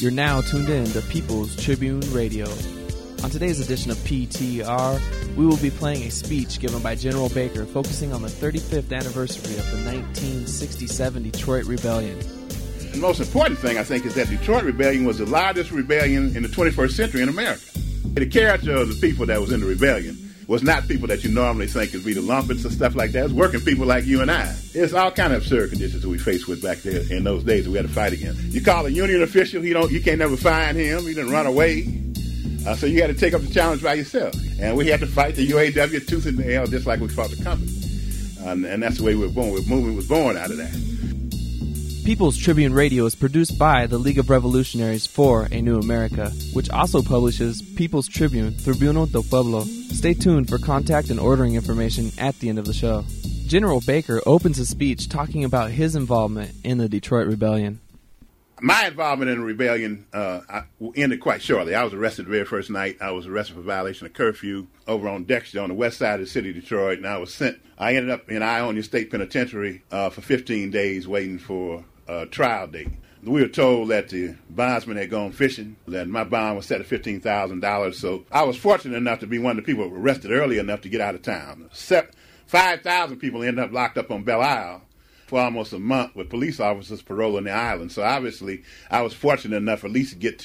You're now tuned in to People's Tribune Radio. On today's edition of PTR, we will be playing a speech given by General Baker focusing on the 35th anniversary of the 1967 Detroit Rebellion. The most important thing, I think, is that Detroit Rebellion was the largest rebellion in the 21st century in America. The character of the people that was in the rebellion was not people that you normally think would be the lumpets and stuff like that. It was working people like you and I. It's all kind of absurd conditions that we faced with back there in those days that we had to fight against. You call a union official, you can't never find him. He didn't run away. So you had to take up the challenge by yourself. And we had to fight the UAW tooth and nail just like we fought the company. And that's the way we were born. The movement was born out of that. People's Tribune Radio is produced by the League of Revolutionaries for a New America, which also publishes People's Tribune, Tribuno del Pueblo. Stay tuned for contact and ordering information at the end of the show. General Baker opens his speech talking about his involvement in the Detroit Rebellion. My involvement in the rebellion ended quite shortly. I was arrested the very first night. I was arrested for violation of curfew over on Dexter on the west side of the city of Detroit, and I ended up in Ionia State Penitentiary for 15 days waiting for a trial date. We were told that the bondsman had gone fishing, that my bond was set at $15,000, so I was fortunate enough to be one of the people arrested early enough to get out of town. 5,000 people ended up locked up on Belle Isle for almost a month with police officers paroling the island. So obviously, I was fortunate enough at least to get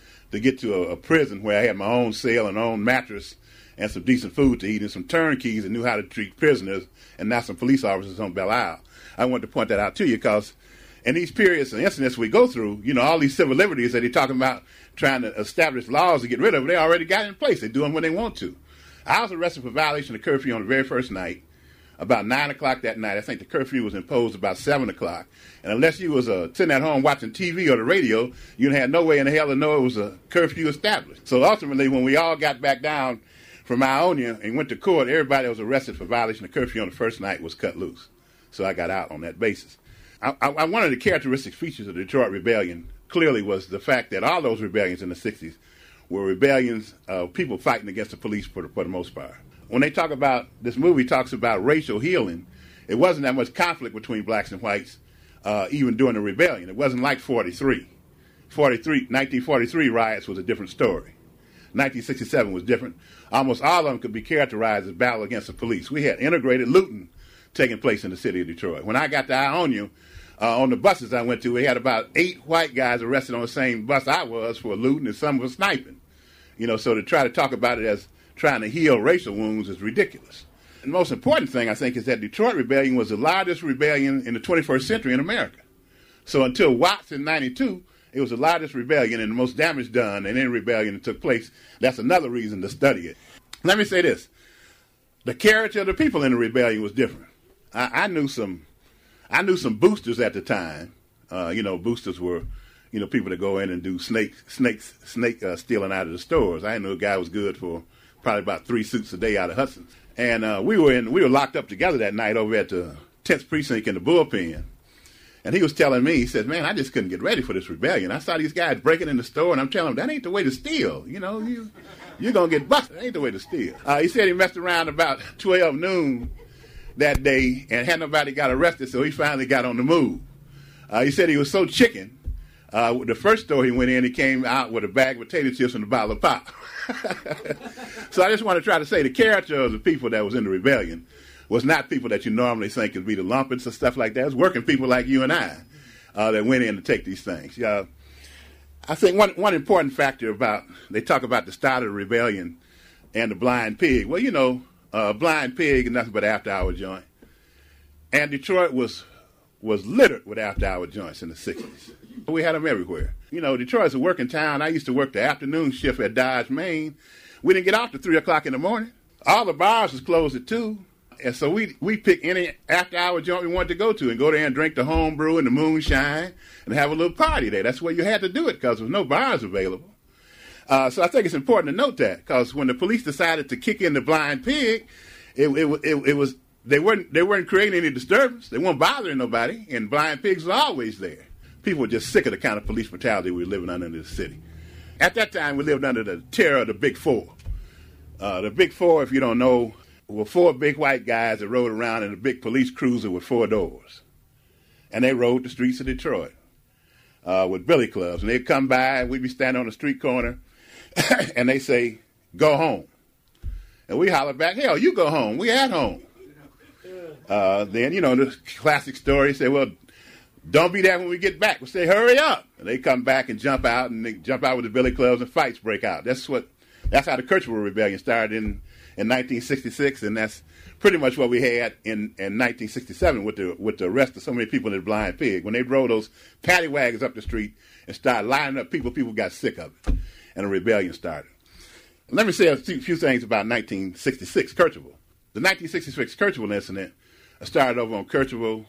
to a prison where I had my own cell and own mattress and some decent food to eat and some turnkeys that knew how to treat prisoners and not some police officers on Belle Isle. I wanted to point that out to you because in these periods and incidents we go through, all these civil liberties that they're talking about trying to establish laws to get rid of, they already got in place. They do them when they want to. I was arrested for violation of curfew on the very first night. About 9 o'clock that night. I think the curfew was imposed about 7 o'clock. And unless you was sitting at home watching TV or the radio, you had no way in the hell to know it was a curfew established. So ultimately, when we all got back down from Ionia and went to court, everybody that was arrested for violation of curfew on the first night was cut loose. So I got out on that basis. One of the characteristic features of the Detroit Rebellion clearly was the fact that all those rebellions in the 60s were rebellions of people fighting against the police for the most part. When they talk about, this movie talks about racial healing, it wasn't that much conflict between blacks and whites even during the rebellion. It wasn't like 1943 riots was a different story. 1967 was different. Almost all of them could be characterized as battle against the police. We had integrated looting taking place in the city of Detroit. When I got to Ionia, on the buses I went to, we had about 8 white guys arrested on the same bus I was for looting and some were sniping. So to try to talk about it as trying to heal racial wounds is ridiculous. The most important thing, I think, is that Detroit Rebellion was the largest rebellion in the 21st century in America. So until Watts in 92, it was the largest rebellion and the most damage done in any rebellion that took place. That's another reason to study it. Let me say this. The character of the people in the rebellion was different. I knew some boosters at the time. Boosters were people that go in and do snake stealing out of the stores. I knew a guy was good for probably about 3 suits a day out of Hudson. And we were locked up together that night over at the 10th precinct in the bullpen. And he was telling me, he said, man, I just couldn't get ready for this rebellion. I saw these guys breaking in the store, and I'm telling them, that ain't the way to steal. You're going to get busted. That ain't the way to steal. He said he messed around about 12 noon that day and had nobody got arrested, so he finally got on the move. He said he was so chicken. The first store he went in, he came out with a bag of potato chips and a bottle of pop. So I just want to try to say the character of the people that was in the rebellion was not people that you normally think would be the lumpets and stuff like that. It was working people like you and I that went in to take these things. I think one important factor they talk about the start of the rebellion and the blind pig. Well, blind pig is nothing but an after-hour joint. And Detroit was littered with after-hour joints in the 60s. We had them everywhere. Detroit's a working town. I used to work the afternoon shift at Dodge, Main. We didn't get off till 3 o'clock in the morning. All the bars was closed at 2. And so we picked any after-hour joint we wanted to go to and go there and drink the home brew and the moonshine and have a little party there. That's where you had to do it because there was no bars available. So I think it's important to note that because when the police decided to kick in the blind pig, it was they weren't creating any disturbance. They weren't bothering nobody, and blind pigs were always there. People were just sick of the kind of police brutality we were living under in the city. At that time, we lived under the terror of the Big Four. The Big Four, if you don't know, were 4 big white guys that rode around in a big police cruiser with 4 doors. And they rode the streets of Detroit. with billy clubs. And they'd come by, and we'd be standing on the street corner, and they say, "Go home." And we holler back, "Hell, you go home. We at home." Then, the classic story, say, "Well, don't be there when we get back." We'll say, "Hurry up." And they come back and jump out, and they jump out with the billy clubs, and fights break out. That's how the Kirchville Rebellion started in 1966, and that's pretty much what we had in 1967 with the arrest of so many people in the Blind Pig. When they drove those paddy wagons up the street and started lining up people got sick of it, and a rebellion started. Let me say a few things about 1966 Kirchville. The 1966 Kirchville incident started over on Kirchville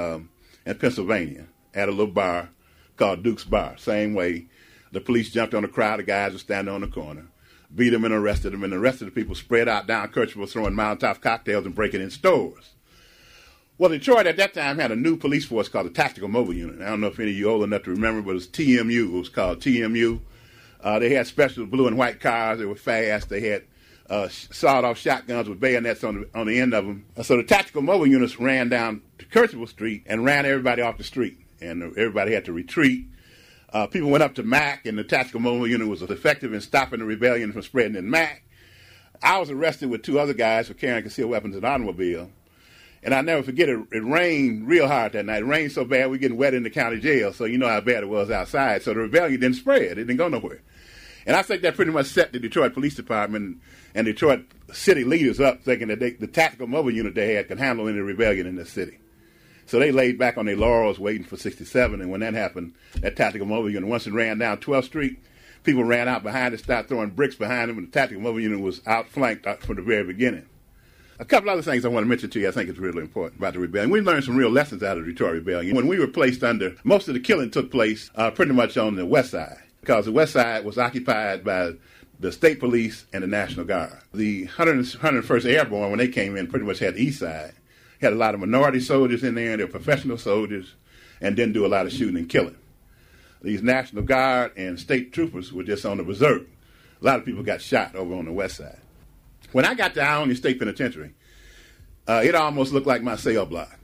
in Pennsylvania at a little bar called Duke's Bar. Same way, the police jumped on the crowd of guys who were standing on the corner, beat them and arrested them, and the rest of the people spread out down Kirchville throwing Molotov cocktails and breaking in stores. Well, Detroit at that time had a new police force called the Tactical Mobile Unit. I don't know if any of you old enough to remember, but it was TMU. It was called TMU. They had special blue and white cars. They were fast. They had sawed-off shotguns with bayonets on the end of them. So the Tactical Mobile Units ran down to Kirchville Street and ran everybody off the street, and everybody had to retreat. People went up to Mack, and the Tactical Mobile Unit was effective in stopping the rebellion from spreading in Mack. I was arrested with 2 other guys for carrying concealed weapons in an automobile. And I'll never forget, it rained real hard that night. It rained so bad we were getting wet in the county jail, so you know how bad it was outside. So the rebellion didn't spread. It didn't go nowhere. And I think that pretty much set the Detroit Police Department and Detroit city leaders up, thinking that the Tactical Mobile Unit they had could handle any rebellion in the city. So they laid back on their laurels waiting for 67, and when that happened, that Tactical Mobile Unit, once it ran down 12th Street, people ran out behind it, started throwing bricks behind them, and the Tactical Mobile Unit was outflanked from the very beginning. A couple other things I want to mention to you I think is really important about the rebellion. We learned some real lessons out of the Detroit Rebellion. When we were placed under, most of the killing took place pretty much on the west side, because the west side was occupied by the state police and the National Guard. The 101st Airborne, when they came in, pretty much had the east side. Had a lot of minority soldiers in there, and they were professional soldiers, and didn't do a lot of shooting and killing. These National Guard and state troopers were just on the reserve. A lot of people got shot over on the west side. When I got to Ionia State Penitentiary, it almost looked like my cell block.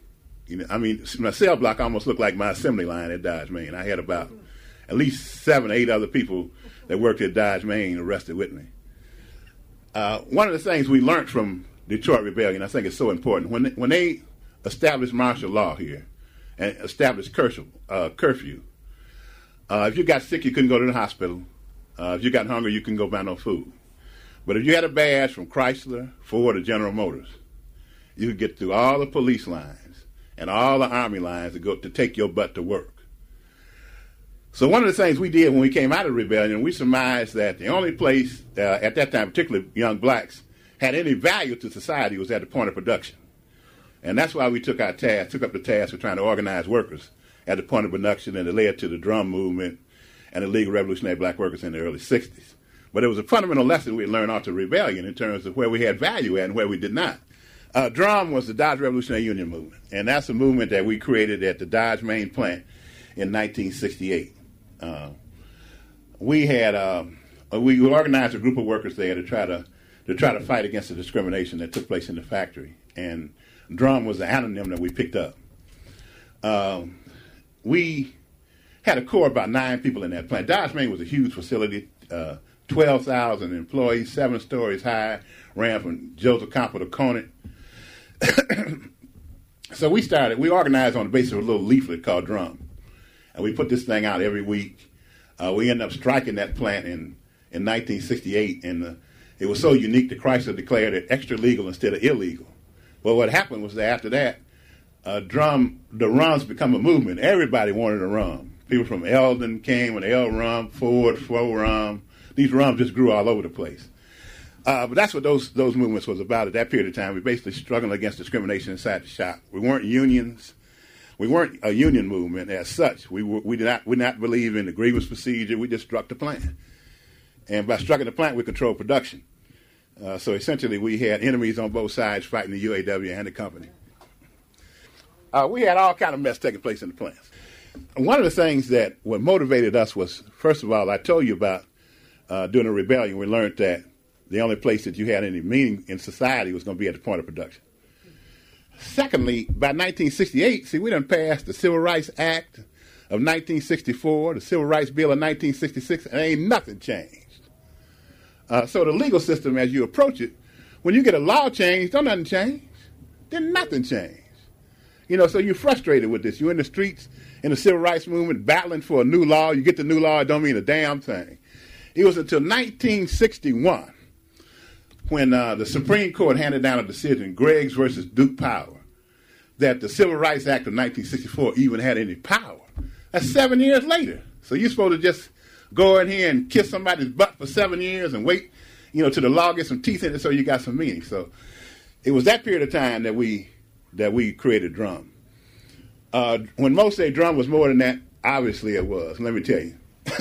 My cell block almost looked like my assembly line at Dodge, Main. I had about at least 7 or 8 other people that worked at Dodge, Main arrested with me. One of the things we learned from Detroit Rebellion, I think is so important. When they established martial law here and established curfew, if you got sick, you couldn't go to the hospital. If you got hungry, you couldn't go buy no food. But if you had a badge from Chrysler, Ford, or General Motors, you could get through all the police lines and all the Army lines to take your butt to work. So one of the things we did when we came out of the rebellion, we surmised that the only place at that time, particularly young blacks, had any value to society was at the point of production. And that's why we took up the task of trying to organize workers at the point of production, and it led to the drum movement and the League of Revolutionary Black Workers in the early 60s. But it was a fundamental lesson we learned out of rebellion in terms of where we had value at and where we did not. DRUM was the Dodge Revolutionary Union Movement, and that's a movement that we created at the Dodge Main plant in 1968. We organized a group of workers there to try to fight against the discrimination that took place in the factory, and DRUM was the anonym that we picked up. We had a core of about 9 people in that plant. Dodge Main was a huge facility, 12,000 employees, 7 stories high, ran from Joseph Campo to Conant. So we organized on the basis of a little leaflet called DRUM, and we put this thing out every week. We ended up striking that plant in 1968, and it was so unique that Chrysler declared it extra legal instead of illegal. Well, what happened was that after that, the RUMs become a movement. Everybody wanted a RUM. People from Eldon came with L-RUM, Ford, FLO-RUM. These RUMs just grew all over the place. But that's what those movements was about at that period of time. We basically struggled against discrimination inside the shop. We weren't unions. We weren't a union movement as such. We did not believe in the grievance procedure. We just struck the plant. And by striking the plant, we controlled production. So essentially, we had enemies on both sides fighting the UAW and the company. We had all kind of mess taking place in the plants. One of the things that what motivated us was, first of all, I told you about during the rebellion, we learned that the only place that you had any meaning in society was going to be at the point of production. Secondly, by 1968, we done passed the Civil Rights Act, of 1964, the Civil Rights Bill of 1966, and ain't nothing changed. So the legal system, as you approach it, when you get a law change, don't nothing change. Then nothing changed. So you're frustrated with this. You're in the streets in the civil rights movement battling for a new law. You get the new law, it don't mean a damn thing. It was until 1961 when the Supreme Court handed down a decision, Greggs versus Duke Power, that the Civil Rights Act of 1964 even had any power. That's 7 years later. So you're supposed to just go in here and kiss somebody's butt for 7 years and wait, till the law gets some teeth in it so you got some meaning. So it was that period of time that we created drum. When most say drum was more than that, obviously it was. Let me tell you.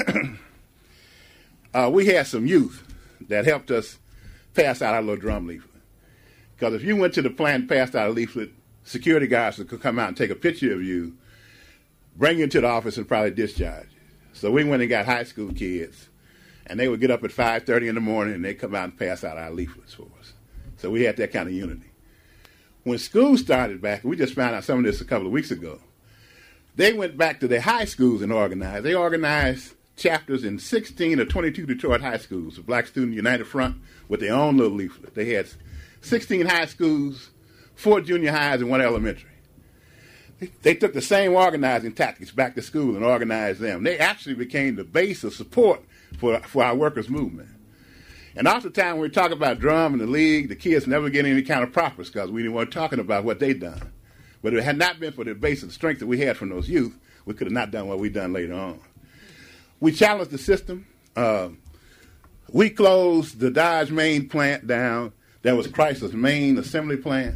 We had some youth that helped us pass out our little drum leaflet. Because if you went to the plant and passed out a leaflet, security guards could come out and take a picture of you, bring you into the office, and probably discharge you. So we went and got high school kids, and they would get up at 5:30 in the morning, and they'd come out and pass out our leaflets for us. So we had that kind of unity. When school started back, we just found out some of this a couple of weeks ago, they went back to their high schools and organized. They organized chapters in 16 or 22 Detroit high schools, the Black Student United Front, with their own little leaflet. They had 16 high schools, 4 junior highs, and 1 elementary. They took the same organizing tactics back to school and organized them. They actually became the base of support for our workers' movement. And oftentimes when we talk about drum and the league, the kids never get any kind of profits because we weren't talking about what they'd done. But if it had not been for the base of the strength that we had from those youth, we could have not done what we've done later on. We challenged the system. We closed the Dodge main plant down. That was Chrysler's main assembly plant.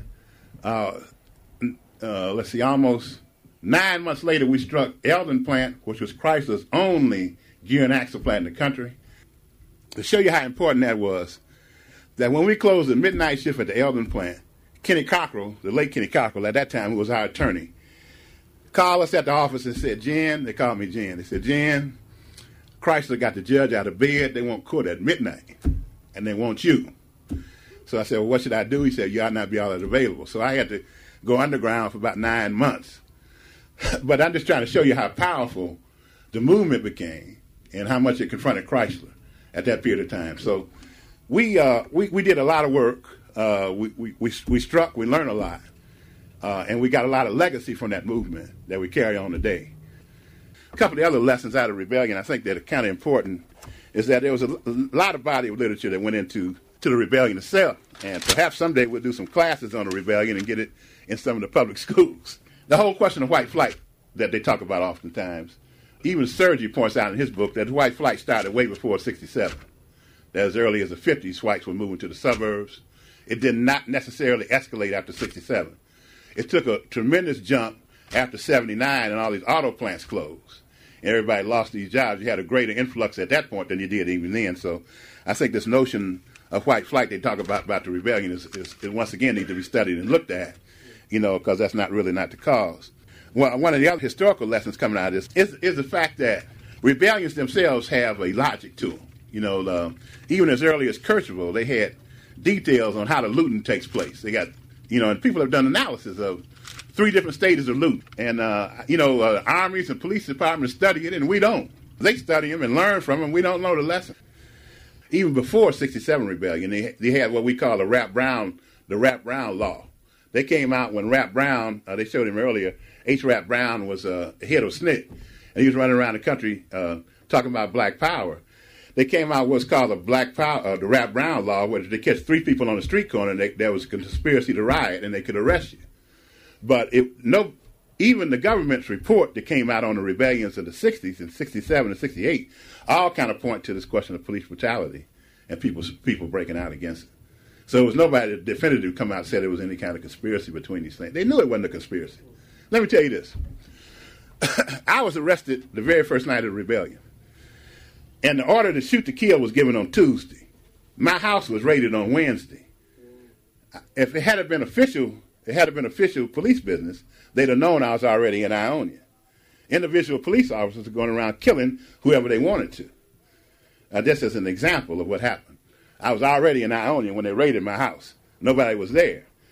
Almost 9 months later, we struck Eldon plant, which was Chrysler's only gear and axle plant in the country. To show you how important that was, that when we closed the midnight shift at the Eldon plant, Kenny Cockrell, the late Kenny Cockrell at that time, who was our attorney, called us at the office and said, Jen, they called me Jen. They said, Jen, Chrysler got the judge out of bed. They want court at midnight, and they want you. So I said, well, what should I do? He said, you ought not be all that available. So I had to go underground for about 9 months. But I'm just trying to show you how powerful the movement became and how much it confronted Chrysler at that period of time. So we did a lot of work. We struck, we learned a lot. And we got a lot of legacy from that movement that we carry on today. A couple of the other lessons out of rebellion I think that are kind of important is that there was a lot of body of literature that went into the rebellion itself. And perhaps someday we'll do some classes on the rebellion and get it in some of the public schools. The whole question of white flight that they talk about oftentimes, even Sergi points out in his book that white flight started way before 67. That as early as the 50s, whites were moving to the suburbs. It did not necessarily escalate after 67. It took a tremendous jump after 79 and all these auto plants closed. And everybody lost these jobs. You had a greater influx at that point than you did even then. So I think this notion of white flight they talk about the rebellion is once again need to be studied and looked at, because that's not the cause. Well, one of the other historical lessons coming out of this is the fact that rebellions themselves have a logic to them. Even as early as Kercheval, they had details on how the looting takes place. They got, and people have done analysis of 3 different stages of loot. And, armies and police departments study it, and we don't. They study them and learn from them. We don't know the lesson. Even before 67 rebellion, they had what we call the Rap Brown law. They came out when Rap Brown, they showed him earlier, H. Rap Brown was head of SNCC, and he was running around the country talking about black power. They came out what's called the Rap Brown law, where they catch 3 people on the street corner, and there was a conspiracy to riot, and they could arrest you. But even the government's report that came out on the rebellions of the 60s and 67 and 68 all kind of point to this question of police brutality and people breaking out against it. So it was nobody that definitively come out and said there was any kind of conspiracy between these things. They knew it wasn't a conspiracy. Let me tell you this. I was arrested the very first night of the rebellion. And the order to shoot to kill was given on Tuesday. My house was raided on Wednesday. If it had been official police business, they'd have known I was already in Ionia. Individual police officers are going around killing whoever they wanted to. This is an example of what happened. I was already in Ionia when they raided my house. Nobody was there.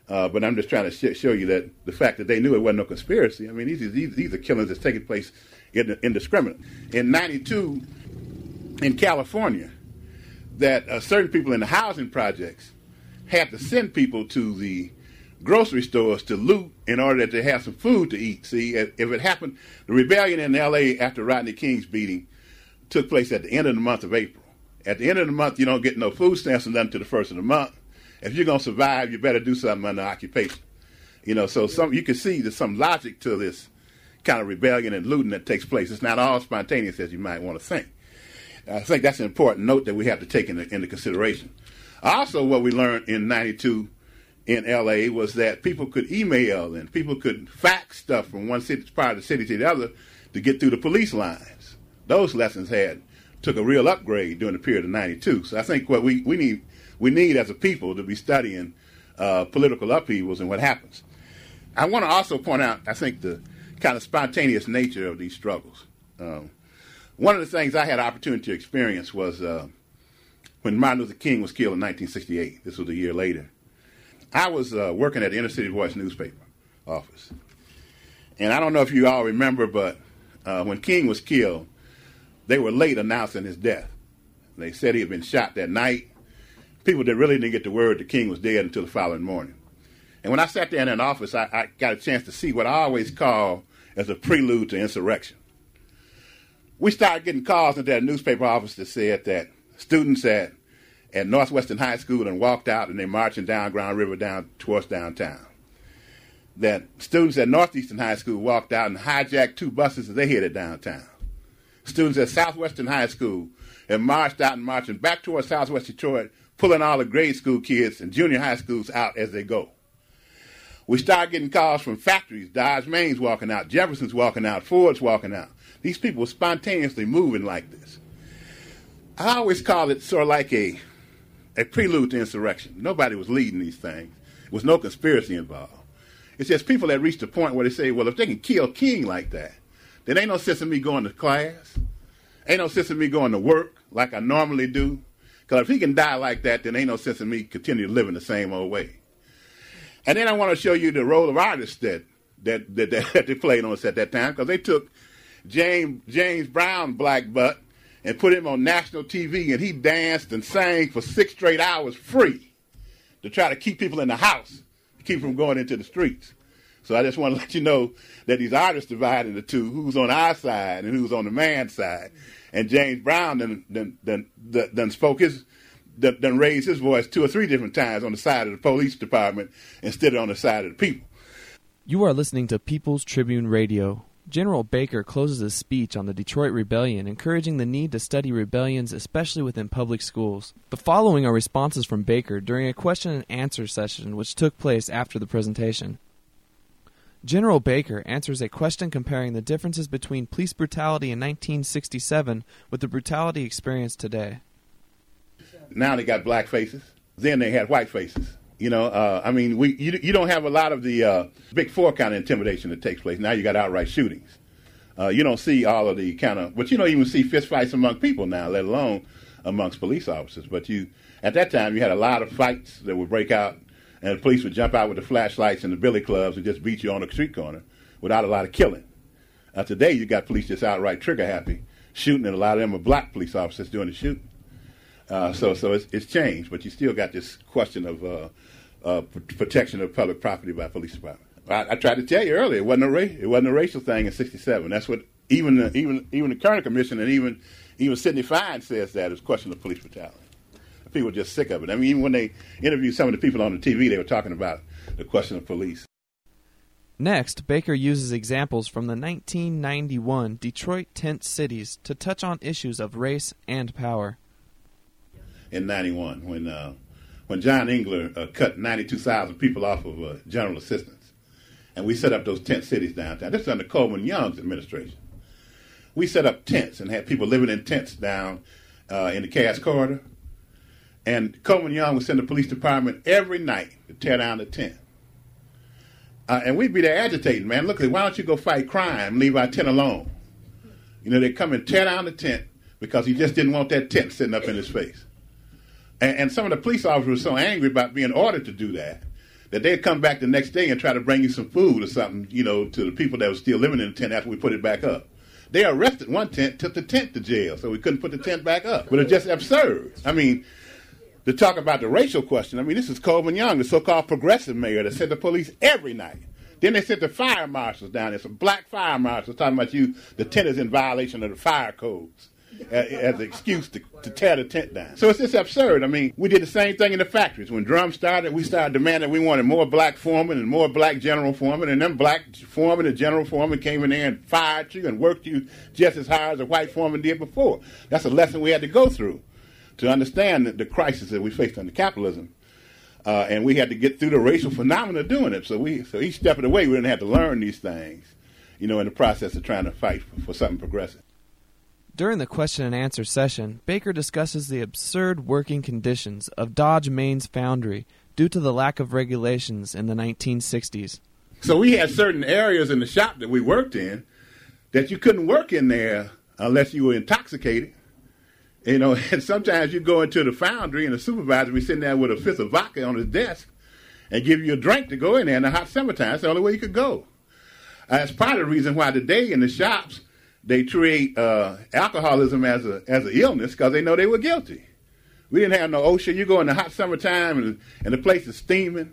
But I'm just trying to show you that the fact that they knew it wasn't no conspiracy. I mean, these are killings that's taking place indiscriminately. In 92, in California, that certain people in the housing projects had to send people to the grocery stores to loot in order that they have some food to eat. See, if it happened, the rebellion in L.A. after Rodney King's beating took place at the end of the month of April. At the end of the month, you don't get no food stamps and nothing to the first of the month. If you're going to survive, you better do something under occupation. So you can see there's some logic to this kind of rebellion and looting that takes place. It's not all spontaneous as you might want to think. I think that's an important note that we have to take into consideration. Also, what we learned in 92 in L.A. was that people could email and people could fax stuff from one part of the city to the other to get through the police lines. Those lessons took a real upgrade during the period of 92. So I think what we need as a people to be studying political upheavals and what happens. I want to also point out, I think, the kind of spontaneous nature of these struggles. One of the things I had opportunity to experience was when Martin Luther King was killed in 1968. This was a year later. I was working at the Inner City Voice newspaper office. And I don't know if you all remember, but when King was killed, they were late announcing his death. They said he had been shot that night. People really didn't get the word that King was dead until the following morning. And when I sat there in that office, I got a chance to see what I always call as a prelude to insurrection. We started getting calls into that newspaper office that said that students at Northwestern High School and walked out and they're marching down Grand River down towards downtown. That students at Northeastern High School walked out and hijacked 2 buses as they headed downtown. Students at Southwestern High School have marched out and marching back towards Southwest Detroit, pulling all the grade school kids and junior high schools out as they go. We started getting calls from factories, Dodge Main's walking out, Jefferson's walking out, Ford's walking out. These people were spontaneously moving like this. I always call it sort of like a prelude to insurrection. Nobody was leading these things. There was no conspiracy involved. It's just people that reached a point where they say, well, if they can kill King like that, then ain't no sense in me going to class. Ain't no sense in me going to work like I normally do. Because if he can die like that, then ain't no sense in me continue living the same old way. And then I want to show you the role of artists that they played on us at that time, because they took James Brown Black Butt and put him on national TV, and he danced and sang for 6 straight hours free to try to keep people in the house, to keep from going into the streets. So I just want to let you know that these artists divide into two, who's on our side and who's on the man's side. And James Brown then raised his voice 2 or 3 different times on the side of the police department instead of on the side of the people. You are listening to People's Tribune Radio. General Baker closes his speech on the Detroit Rebellion, encouraging the need to study rebellions, especially within public schools. The following are responses from Baker during a question and answer session which took place after the presentation. General Baker answers a question comparing the differences between police brutality in 1967 with the brutality experienced today. Now they got black faces. Then they had white faces. You don't have a lot of the Big Four kind of intimidation that takes place. Now you got outright shootings. You don't see all of the kind of, but you don't even see fistfights among people now, let alone amongst police officers. But at that time, you had a lot of fights that would break out, and the police would jump out with the flashlights and the billy clubs and just beat you on the street corner without a lot of killing. Today, you got police just outright trigger happy, shooting, and a lot of them are black police officers doing the shooting. So it's changed, but you still got this question of protection of public property by police department. I tried to tell you earlier, it wasn't a racial thing in '67. That's what even the Kerner Commission and even Sidney Fine says that it's a question of police brutality. People are just sick of it. I mean, even when they interviewed some of the people on the TV, they were talking about the question of police. Next, Baker uses examples from the 1991 Detroit tent cities to touch on issues of race and power. In '91, when John Engler cut 92,000 people off of general assistance, and we set up those tent cities downtown. This is under Coleman Young's administration. We set up tents and had people living in tents down in the Cass Corridor. And Coleman Young would send the police department every night to tear down the tent. And we'd be there agitating, man. Look, why don't you go fight crime, leave our tent alone? They'd come and tear down the tent because he just didn't want that tent sitting up in his face. And some of the police officers were so angry about being ordered to do that that they'd come back the next day and try to bring you some food or something, to the people that were still living in the tent after we put it back up. They arrested one tent, took the tent to jail, so we couldn't put the tent back up. But it's just absurd. I mean, to talk about the racial question, this is Coleman Young, the so-called progressive mayor that sent the police every night. Then they sent the fire marshals down there, some black fire marshals talking about the tent is in violation of the fire codes as an excuse to tear the tent down. So it's just absurd. We did the same thing in the factories. When Drum started, we started demanding we wanted more black foremen and more black general foremen, and them black foremen and general foremen came in there and fired you and worked you just as hard as a white foreman did before. That's a lesson we had to go through to understand the crisis that we faced under capitalism. And we had to get through the racial phenomena doing it. So each step of the way, we didn't have to learn these things, in the process of trying to fight for something progressive. During the question and answer session, Baker discusses the absurd working conditions of Dodge Main's foundry due to the lack of regulations in the 1960s. So we had certain areas in the shop that we worked in that you couldn't work in there unless you were intoxicated. And sometimes you go into the foundry and the supervisor be sitting there with a fifth of vodka on his desk and give you a drink to go in there in the hot summertime. That's the only way you could go. That's part of the reason why today in the shops they treat alcoholism as an illness because they know they were guilty. We didn't have no OSHA. You go in the hot summertime and the place is steaming.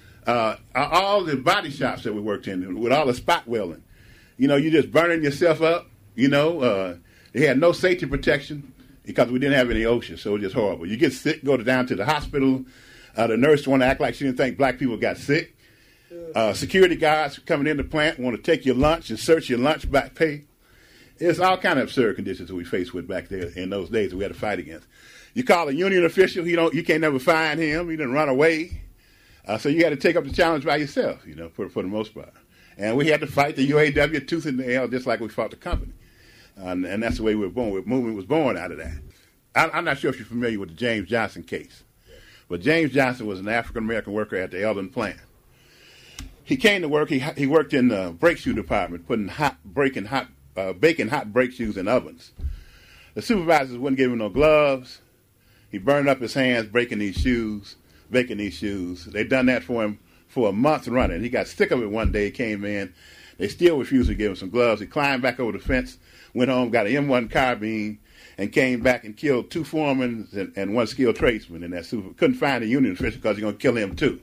All the body shops that we worked in with all the spot welding, you just burning yourself up. They had no safety protection because we didn't have any OSHA, so it was just horrible. You get sick, go down to the hospital. The nurse want to act like she didn't think black people got sick. Security guards coming in the plant want to take your lunch and search your lunch back pay. It's all kind of absurd conditions that we faced with back there in those days that we had to fight against. You call a union official, you can't never find him. He didn't run away. So you had to take up the challenge by yourself, for the most part. And we had to fight the UAW tooth and nail just like we fought the company. And that's the way we were born. The movement was born out of that. I'm not sure if you're familiar with the James Johnson case. But James Johnson was an African-American worker at the Eldon plant. He came to work. He worked in the brake shoe department, baking hot brake shoes in ovens. The supervisors wouldn't give him no gloves. He burned up his hands baking these shoes. They'd done that for him for a month running. He got sick of it one day. He came in. They still refused to give him some gloves. He climbed back over the fence, went home, got an M1 carbine, and came back and killed 2 foremen and 1 skilled tradesman in that super. Couldn't find a union official because he's going to kill him too.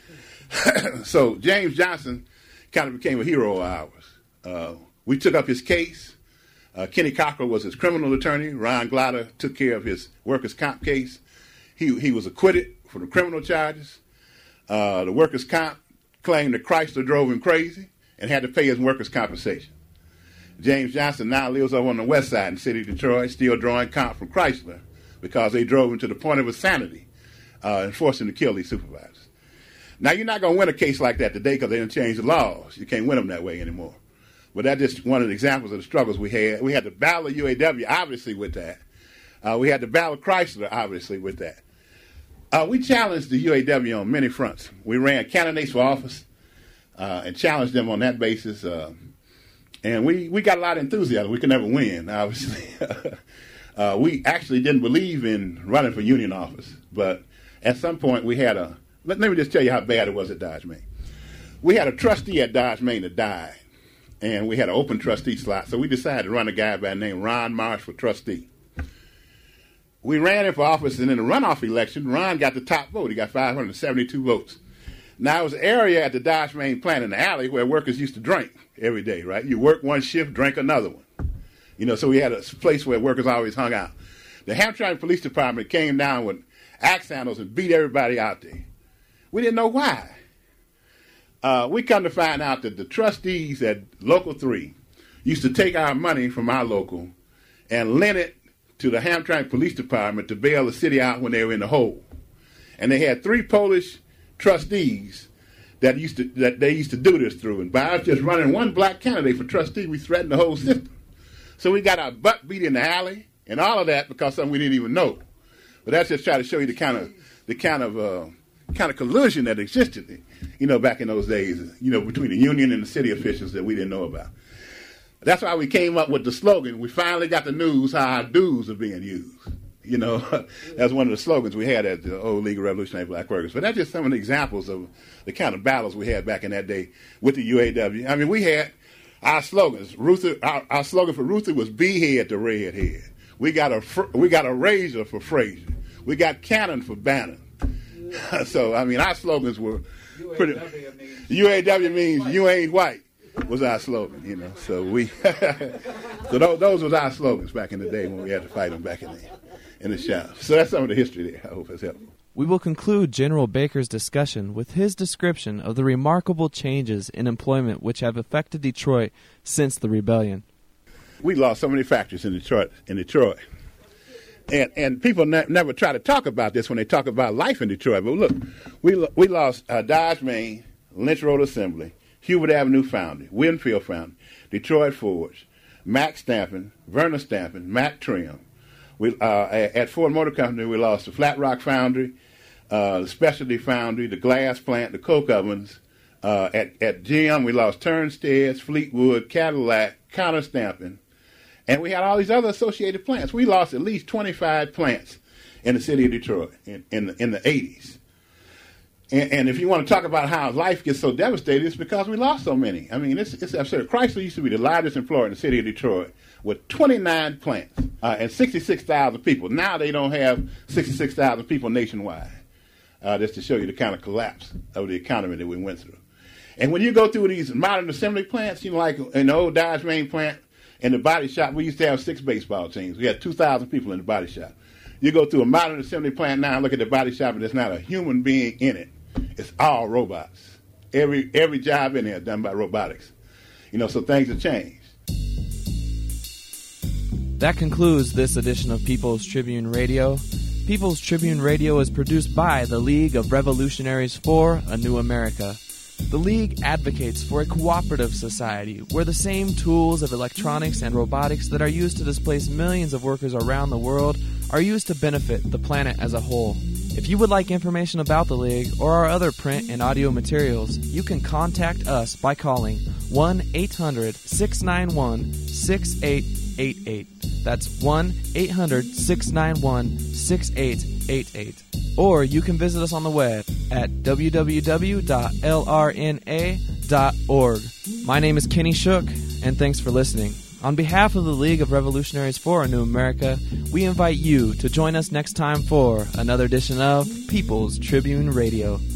So James Johnson kind of became a hero of ours. We took up his case. Kenny Cockrell was his criminal attorney. Ron Glatter took care of his workers' comp case. He was acquitted for the criminal charges. The workers' comp claimed that Chrysler drove him crazy and had to pay his workers' compensation. James Johnson now lives over on the west side in the city of Detroit, still drawing comp from Chrysler because they drove him to the point of insanity and forced him to kill these supervisors. Now, you're not going to win a case like that today because they didn't change the laws. You can't win them that way anymore. But that's just one of the examples of the struggles we had. We had to battle the UAW, obviously, with that. We had to battle Chrysler, obviously, with that. We challenged the UAW on many fronts. We ran candidates for office and challenged them on that basis. And we got a lot of enthusiasm. We could never win, obviously. We actually didn't believe in running for union office. But at some point, we had let me just tell you how bad it was at Dodge Main. We had a trustee at Dodge Main that died. And we had an open trustee slot. So we decided to run a guy by the name Ron Marsh for trustee. We ran him for office, and in the runoff election, Ron got the top vote. He got 572 votes. Now, it was an area at the Dodge Main plant in the alley where workers used to drink every day, right? You work one shift, drink another one. So we had a place where workers always hung out. The Hamtramck Police Department came down with axe handles and beat everybody out there. We didn't know why. We come to find out that the trustees at Local 3 used to take our money from our local and lend it to the Hamtramck Police Department to bail the city out when they were in the hole. And they had 3 Polish trustees that they used to do this through. And by us just running one black candidate for trustee, we threatened the whole system. So we got our butt beat in the alley and all of that because something we didn't even know. But that's just trying to show you the kind of collusion that existed, back in those days, between the union and the city officials that we didn't know about. That's why we came up with the slogan, we finally got the news how our dues are being used. You know, that's one of the slogans we had at the old League of Revolutionary Black Workers. But that's just some of the examples of the kind of battles we had back in that day with the UAW. I mean, we had our slogans. Our slogan for Ruther was "Behead the Redhead." We got a razor for Frazier. We got cannon for Bannon. So I mean, our slogans were pretty. UAW means "You ain't white" was our slogan. You know, so we. So those was our slogans back in the day when we had to fight them back in the shop. So that's some of the history there. I hope it's helpful. We will conclude General Baker's discussion with his description of the remarkable changes in employment which have affected Detroit since the rebellion. We lost so many factories in Detroit. And people never try to talk about this when they talk about life in Detroit. But look, we lost Dodge Main, Lynch Road Assembly, Hubert Avenue Foundry, Winfield Foundry, Detroit Forge, Mack Stamping, Verna Stamping, Mack Trim. At Ford Motor Company, we lost the Flat Rock Foundry, the Specialty Foundry, the glass plant, the coke ovens. At GM, we lost Turnsteads, Fleetwood, Cadillac, Counter Stamping, and we had all these other associated plants. We lost at least 25 plants in the city of Detroit in the 80s. And if you want to talk about how life gets so devastated, it's because we lost so many. I mean, it's absurd. Chrysler used to be the largest employer in the city of Detroit with 29 plants and 66,000 people. Now they don't have 66,000 people nationwide. Just to show you the kind of collapse of the economy that we went through. And when you go through these modern assembly plants, you know, like in the old Dodge Main plant, in the body shop, we used to have 6 baseball teams. We had 2,000 people in the body shop. You go through a modern assembly plant now and look at the body shop, and there's not a human being in it. It's all robots. Every job in there is done by robotics. You know, so things have changed. That concludes this edition of People's Tribune Radio. People's Tribune Radio is produced by the League of Revolutionaries for a New America. The League advocates for a cooperative society where the same tools of electronics and robotics that are used to displace millions of workers around the world are used to benefit the planet as a whole. If you would like information about the League or our other print and audio materials, you can contact us by calling 1-800-691-6888. That's 1-800-691-6888. Or you can visit us on the web at www.lrna.org. My name is Kenny Shook, and thanks for listening. On behalf of the League of Revolutionaries for a New America, we invite you to join us next time for another edition of People's Tribune Radio.